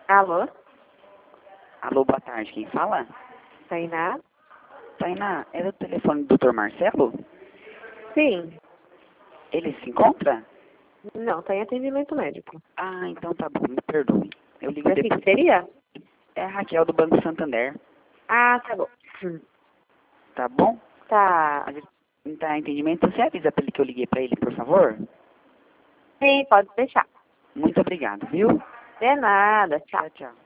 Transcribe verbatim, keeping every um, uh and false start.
Alô? Alô, boa tarde. Quem fala? Tainá? Tainá, é do telefone do doutor Marcelo? Sim. Ele se encontra? Não, tá em atendimento médico. Ah, então tá bom, me perdoe. Eu ligo Mas o que depois. que seria? É a Raquel do Banco Santander, Ah, tá bom. Hum. tá bom? Tá. Mas ele não tá em atendimento, você avisa pra ele que eu liguei pra ele, por favor? Sim, pode deixar. Muito obrigado, viu? De nada, tchau. Tchau, tchau.